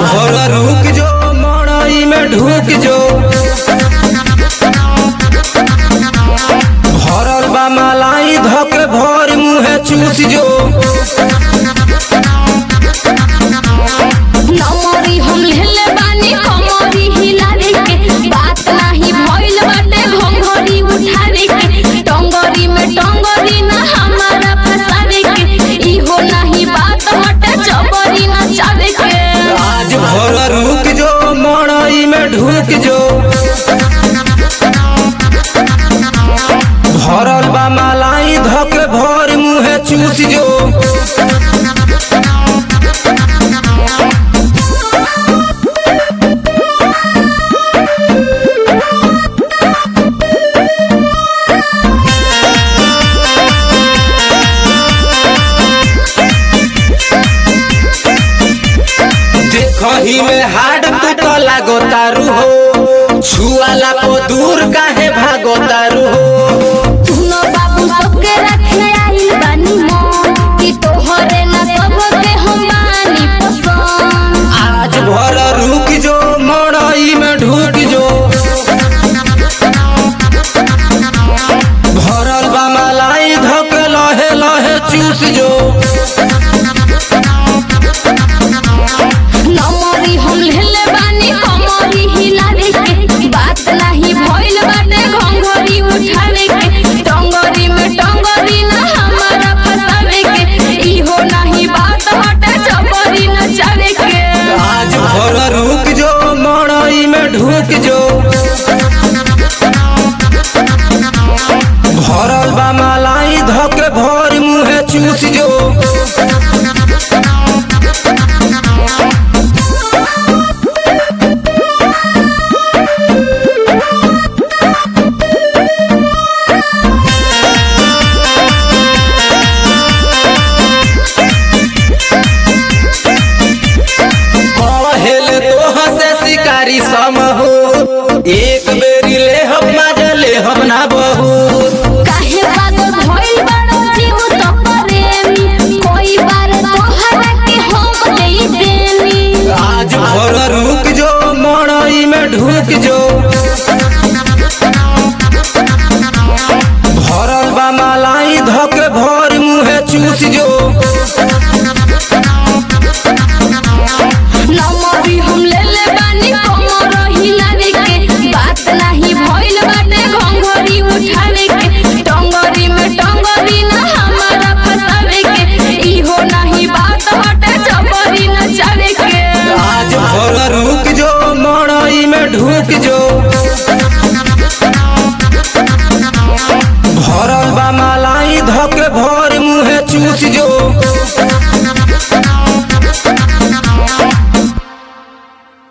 भर रुक जो मड़ई में ढुक जो भरल बा मलाई धके भर मुहे चूस जो नमरी हम लेले बानी कमरी हिलावे के बात नाही भइल बाटे घंघरी उठावे के टंगरी में टंगरी ना हमारा फसावे के इहो नाही बात हटे जबरी ना चावे के आज भर रुक जो मड़ई में ढुक जो भरल बा मलाई धके भर मुहे चूस जो देखही में हाड तू तो लागो तारू हो छुआला को दूर काहे भागो तारू हो सुनो बाबू सबके रखे आई बानी मन कि तोहरे ना सबके हम बानी पसंद आज भर रुक जो मड़ई में ढुक जो भरल बा मलाई धके लहे लहे चूस जो नमरी हम लेले बानी कमरी हिलावे के बात नाही भइल बाटे घंघरी उठावे के टंगरी में टंगरी ना हमारा फसावे के इहो नाही बात हटे जबरी ना चावे के आज भर रुक जो मड़ई में ढुक जो भरल बा मलाई धके भर मुहे चूस जो शिकारी सम हो एक बेरी ले हम मजा ले हम ना बहू काहे पागल भइल बाड़ो जीव तो प्रेमी कोई बार तोहरा के हम देई देनी आज भर रुक जो मड़ई में ढुक जो भरल बा मलाई धके भर मुहे चूस जो नमरी हम लेले बानी कमर हिलावे के बात नाही भइल बाटे घंघरी उठावे के टंगरी में टंगरी ना हमारा फसावे के इहो नाही बात हटे जबरी ना चावे के आज भर रुक जो मड़ई में ढुक जो